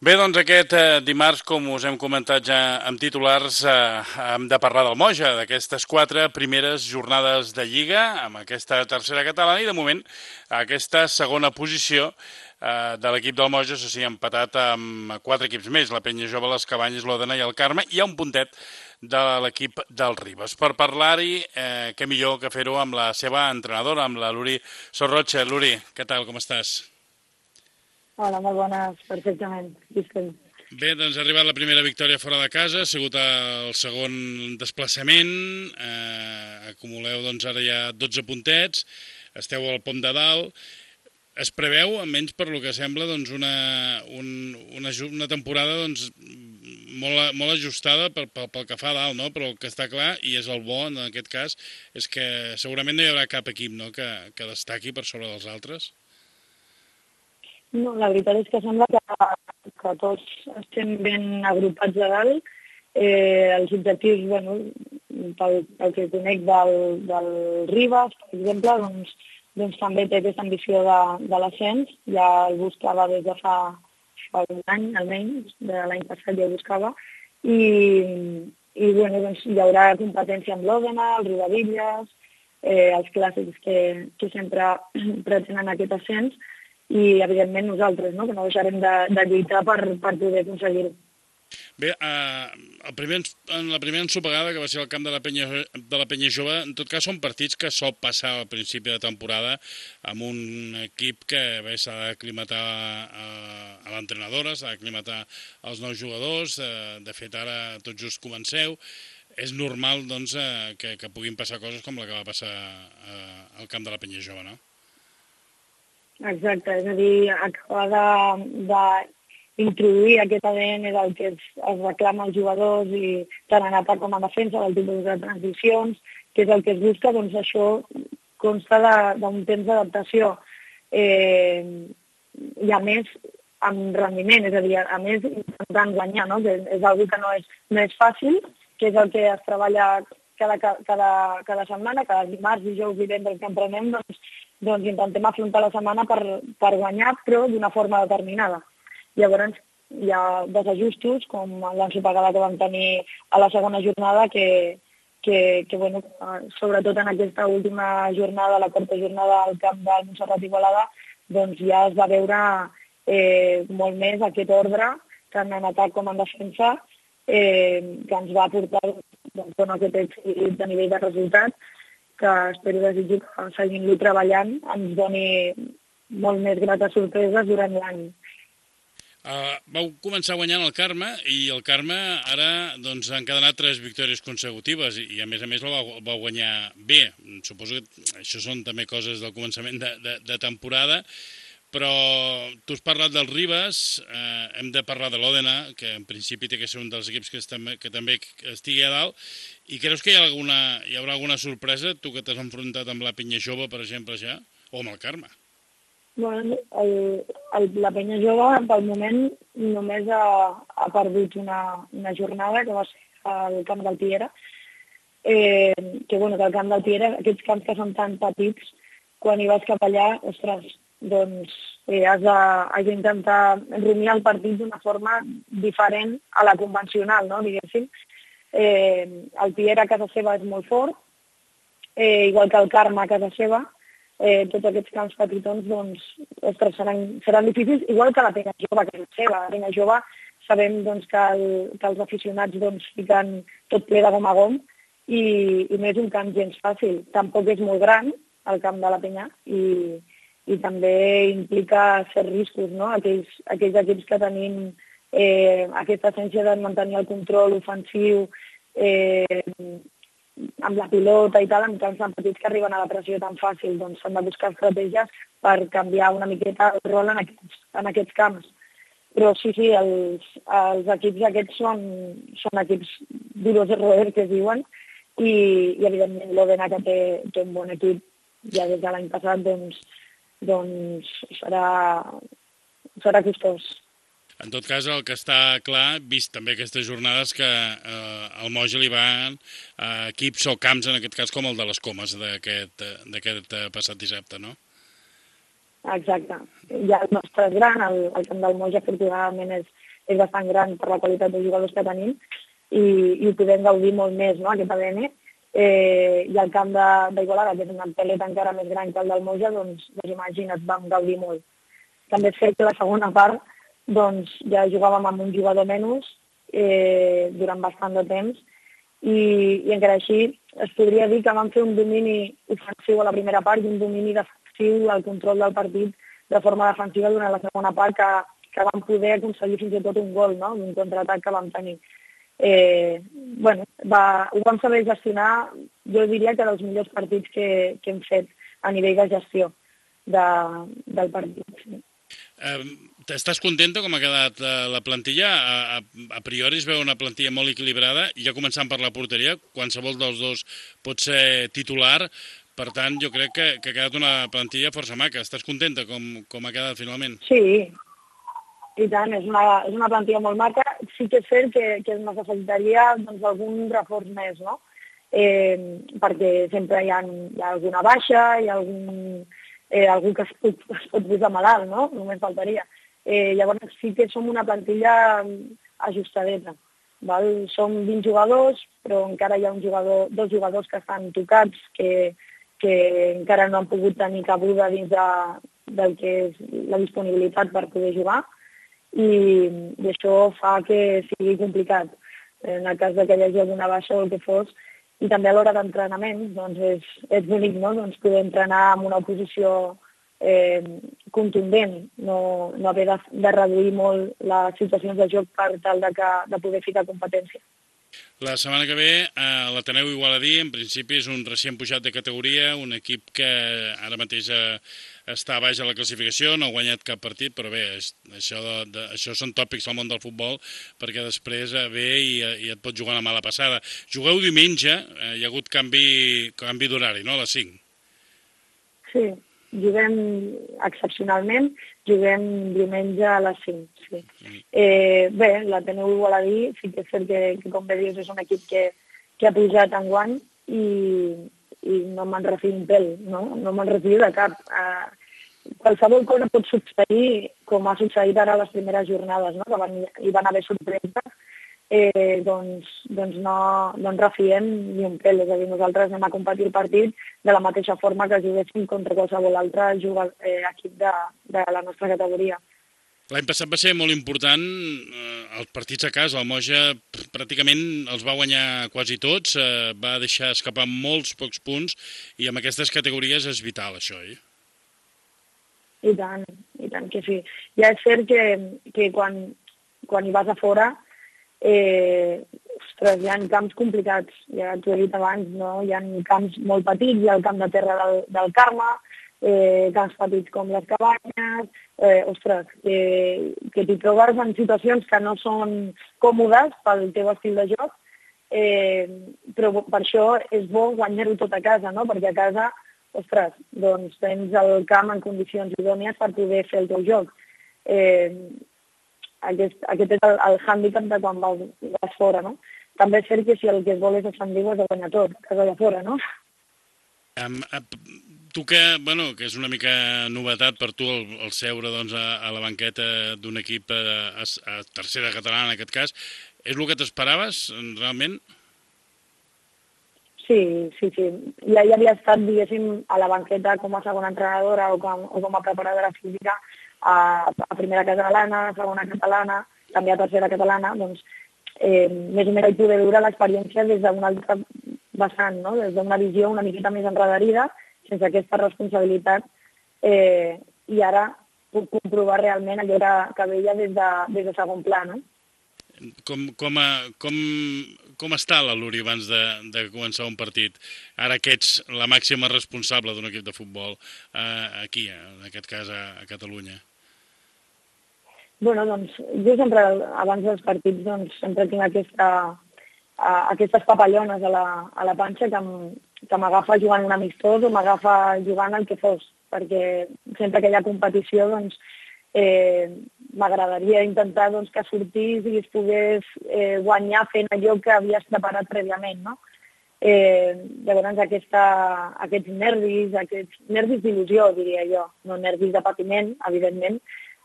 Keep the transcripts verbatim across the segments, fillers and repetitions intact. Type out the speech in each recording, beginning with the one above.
Bé, doncs aquest eh, dimarts, com us hem comentat ja amb titulars, eh, hem de parlar del Moja, d'aquestes quatre primeres jornades de Lliga, amb aquesta tercera catalana i, de moment, aquesta segona posició eh, de l'equip del Moja, se sigui empatat amb quatre equips més, la Penya Jove, les Cabanyes, l'Òdena i el Carme, i hi ha un puntet de l'equip del Ribes. Per parlar-hi, eh, què millor que fer-ho amb la seva entrenadora, amb la Luri Sorrocha. Luri, què tal, com estàs? Hola, molt bones, perfectament. Visquem. Bé, doncs ha arribat la primera victòria fora de casa, ha sigut el segon desplaçament, eh, acumuleu doncs ara ja dotze puntets, esteu al pom de dalt, es preveu, almenys per lo que sembla, doncs una, un, una, una temporada doncs, molt, molt ajustada pel, pel, pel que fa a dalt, no? Però el que està clar, i és el bo en aquest cas, és que segurament no hi haurà cap equip, no?, que, que destaqui per sobre dels altres. No, la veritat és que sembla que, que tots estem ben agrupats a dalt. Eh, els objectius, bueno, pel, pel que conec del, del Ribas, per exemple, doncs, doncs també té aquesta ambició de, de l'ascens. Ja el buscava des de fa, fa un any, almenys, de l'any passat ja el buscava. I, i bueno, doncs, hi haurà competència amb l'Òdena, el Riudebitlles, eh, els clàssics que, que sempre pretenen aquest ascens, i evidentment nosaltres, no?, que no deixarem de, de lluitar per, per poder aconseguir-ho. Bé, eh, el primer, en la primera ensopegada, que va ser al camp de la Penya, de la Penya Jove, en tot cas són partits que sol passar al principi de temporada amb un equip que bé s'ha d'aclimatar a, a l'entrenadora, s'ha d'aclimatar als nous jugadors, eh, de fet ara tot just comenceu. És normal, doncs, eh, que, que puguin passar coses com la que va passar eh, al camp de la Penya Jove, no? Exacte, és a dir, acabar d'introduir aquest A D N del que es, es reclama als jugadors i tant en atac com en defensa, del tipus de transicions, que és el que es busca, doncs això consta d'un temps d'adaptació. Eh, I a més, amb rendiment, és a dir, a més intentant guanyar, no?, que és una que no és, no és fàcil, que és el que es treballa cada, cada, cada setmana, cada dimarts, dijous, divendres que emprenem, doncs, doncs intentem afrontar la setmana per, per guanyar, però d'una forma determinada. Llavors hi ha desajustos, com l'ensopegada que vam tenir a la segona jornada, que, que, que bueno, sobretot en aquesta última jornada, la quarta jornada al camp del Montserrat Igualada, doncs ja es va veure eh, molt més aquest ordre, tant en atac com en defensa, eh, que ens va portar doncs, aquest èxit de nivell de resultat, que espero desitjo que seguint-lo treballant ens doni molt més grates sorpreses durant l'any. Uh, vau començar guanyant el Carme i el Carme ara doncs, ha encadenat tres victòries consecutives i, i a més a més el va, va guanyar bé. Suposo que això són també coses del començament de, de, de temporada, però tu has parlat del Ribes, eh, hem de parlar de l'Òdena, que en principi té que ser un dels equips que, estem, que també estigui a dalt, i creus que hi, ha alguna, hi haurà alguna sorpresa, tu que t'has enfrontat amb la Penya Jove, per exemple, ja, o amb el Carme? Bueno, el, el, la Penya Jove, pel moment, només ha, ha perdut una, una jornada, que va ser al camp del Piera, eh, que, bueno, que al camp del Piera, aquests camps que són tan petits, quan hi vas cap allà, ostres, doncs eh, has, de, has d'intentar rumiar el partit d'una forma diferent a la convencional, no?, diguéssim. Eh, el Piera a casa seva és molt fort, eh, igual que el Carme a casa seva. Eh, tots aquests camps petitons doncs, ostres, seran, seran difícils, igual que la Penya Jove, que és seva. La Penya Jove sabem doncs, que, el, que els aficionats doncs, fiquen tot ple de gom a gom i, i no és un camp gens fàcil. Tampoc és molt gran el camp de la Penya i, i també implica certs riscos, no? Aquells, aquells equips que tenim eh, aquesta essència de mantenir el control ofensiu, eh, amb la pilota i tal, en camps tan petits que arriben a la pressió tan fàcil, doncs s'han de buscar estratègies per canviar una miqueta el rol en aquests, en aquests camps. Però sí, sí, els, els equips aquests són, són equips duros de roer, que es diuen, i, i evidentment l'Òdena, que té, té un bon equip ja des de l'any passat, doncs, doncs serà, serà costós. En tot cas, el que està clar, vist també aquestes jornades, que eh, al Moja li van eh, equips o camps, en aquest cas, com el de les Comes d'aquest eh, passat dissabte, no? Exacte. Ja el nostre és gran, el, el camp del Moja, afortunadament, és, és bastant gran per la qualitat de jugadors que tenim i, i ho podem gaudir molt més, no?, aquest A D N. Eh, I el camp d'Igualada, que és una peleta encara més gran que el del Moja, doncs, doncs imagina't, vam gaudir molt. També és cert que la segona part doncs, ja jugàvem amb un jugador menys eh, durant bastant de temps i, i encara així es podria dir que vam fer un domini ofensiu a la primera part i un domini defensiu al control del partit de forma defensiva durant la segona part que, que vam poder aconseguir fins i tot un gol, no?, un contraatac que vam tenir. Eh, bueno, va, ho vam saber gestionar, jo diria que dels millors partits que, que hem fet a nivell de gestió de, del partit. Sí. Eh, estàs contenta com ha quedat eh, la plantilla? A, a, a priori es veu una plantilla molt equilibrada i ja començant per la porteria, qualsevol dels dos pot ser titular, per tant jo crec que, que ha quedat una plantilla força maca. Estàs contenta com, com ha quedat finalment? Sí, i tant, és una, és una plantilla molt maca. Sí que és cert que, que es necessitaria doncs, algun reforç més, no? Eh, perquè sempre hi ha, hi ha alguna baixa, hi ha algun, eh, algú que es pot, es pot posar malalt, no? Només faltaria. Eh, llavors sí que som una plantilla ajustadeta. Val? Som vint jugadors, però encara hi ha un jugador, dos jugadors que estan tocats, que, que encara no han pogut tenir cabuda dins de, del que és la disponibilitat per poder jugar. I, i això fa que sigui complicat en el cas de que hi hagi alguna baixa o el que fos, i també a l'hora d'entrenament doncs és, és bonic, no?, doncs poder entrenar amb una oposició eh, contundent, no, no haver de, de reduir molt les situacions de joc per tal de, que, de poder ficar competència. La setmana que ve eh, l'Ateneu Igualadí, en principi és un recient pujat de categoria, un equip que ara mateix eh, està baix a la classificació, no ha guanyat cap partit, però bé, és, això, de, de, això són tòpics al món del futbol, perquè després eh, ve i, i et pot jugar una mala passada. Jugueu diumenge, eh, hi ha hagut canvi, canvi d'horari, no?, a les cinc. Sí, juguem excepcionalment, juguem diumenge a les cinc. Sí. Mm. Eh, bé, l'Ateneu Igualadí sí que és cert que, que, com bé dius, és un equip que, que ha pujat enguany i, i no me'n refio un pèl, no, no me'n refio de cap. Eh, qualsevol cosa pot succeir, com ha succeït ara a les primeres jornades, no?, que van, hi van haver sorpreses, eh, doncs, doncs no, no ens refiem ni un pèl. És a dir, nosaltres anem a competir el partit de la mateixa forma que juguéssim contra qualsevol altre jugador, eh, equip de, de la nostra categoria. L'any passat va ser molt important, eh, els partits a casa, el Moja pràcticament els va guanyar quasi tots, eh, va deixar escapar molts pocs punts i amb aquestes categories és vital això, eh? I tant, i tant que sí. Ja és cert que, que quan, quan hi vas a fora, eh, ostres, hi ha camps complicats, ja t'ho he dit abans, no? Hi ha camps molt petits, hi ha el camp de terra del, del Carme, eh, camps petits com les Cabanyes, eh, ostres, que, que t'hi trobes en situacions que no són còmodes pel teu estil de joc, eh, però per això és bo guanyar-ho tot a casa, no? Perquè a casa, ostres, doncs tens el camp en condicions idònies per poder fer el teu joc. Eh, aquest, aquest és el, el hàndicap de quan vas, vas fora, no? També és cert que si el que es vol és ascendir, has de guanyar tot, a casa de fora, no? Um, tu que, bueno, que és una mica novetat per tu el, el seure doncs, a, a la banqueta d'un equip a, a, a tercera catalana en aquest cas, és el que t'esperaves realment? Sí, sí, sí. Ja, ja havia estat, diguéssim, a la banqueta com a segona entrenadora o com, o com a preparadora física a, a primera catalana, a segona catalana, també a tercera catalana, doncs eh, més o menys vaig poder viure l'experiència des d'una altra vessant, no? Des d'una visió una miqueta més enredarida, sense aquesta responsabilitat, eh, i ara puc comprovar realment allò que, que veia des de, des de segon pla, no? Com, com, a, com, com està la Luri abans de, de començar un partit? Ara que ets la màxima responsable d'un equip de futbol eh, aquí, en aquest cas a, a Catalunya. Bueno, doncs, jo sempre, abans dels partits, doncs, sempre tinc aquesta, uh, aquestes papallones a la, a la panxa que, que m'agafa jugant un amistós o m'agafa jugant el que fos, perquè sempre que hi ha competició, doncs, eh, m'agradaria intentar doncs, que sortís i es pogués eh, guanyar fent allò que havies preparat prèviament, no? Eh, llavors, aquesta, aquests nervis, aquests nervis d'il·lusió, diria jo, no nervis de patiment, evidentment,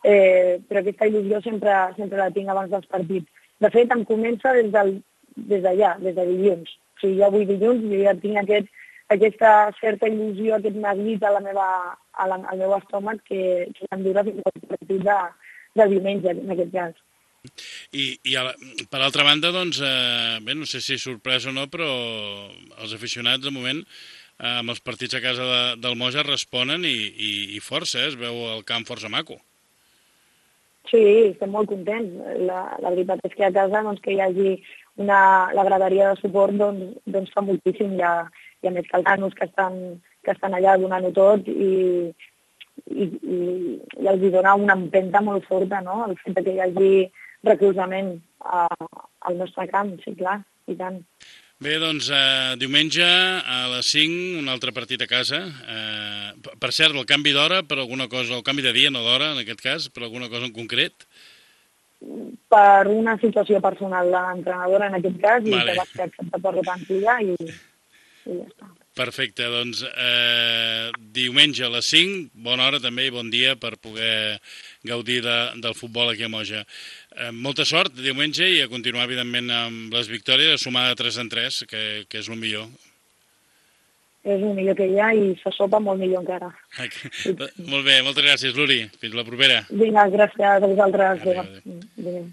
eh, però aquesta il·lusió sempre, sempre la tinc abans dels partits. De fet, em comença des del, des d'allà, des de dilluns. O sigui, jo avui dilluns jo ja tinc aquest, aquesta certa il·lusió, aquest neguit a la meva, a la, al meu estómac que, que em dura fins al partit de, de diumenge, en aquest cas. I, i a la, per altra banda, doncs, eh, bé, no sé si sorprès o no, però els aficionats, de moment, eh, amb els partits a casa de, del Moja responen i, i, i força, eh? Es veu el camp força maco. Sí, estem molt contents. La, la veritat és que a casa doncs, que hi hagi una, la graderia de suport doncs, doncs fa moltíssim. Hi ha, hi ha més que els nanos que estan, que estan allà donant-ho tot i, i, i, i els hi dona una empenta molt forta, no?, el fet que hi hagi recolzament a, al nostre camp, sí, clar, i tant. Bé, doncs, eh, diumenge a les cinc, un altre partit a casa. Eh, per cert, el canvi d'hora, per alguna cosa, el canvi de dia, no d'hora, en aquest cas, per alguna cosa en concret? Per una situació personal de l'entrenadora, en aquest cas, vale. I que va ser acceptat per la plantilla i, i ja està. Perfecte, doncs eh, diumenge a les cinc, bona hora també i bon dia per poder gaudir de, del futbol aquí a Moja. Eh, molta sort diumenge i a continuar, evidentment, amb les victòries, a sumar de tres en tres, que, que és el millor. És el millor que hi ha i se sopa molt millor encara. Molt bé, moltes gràcies, Luri. Fins la propera. Vinga, gràcies a vosaltres. Adéu, adéu. Vinga.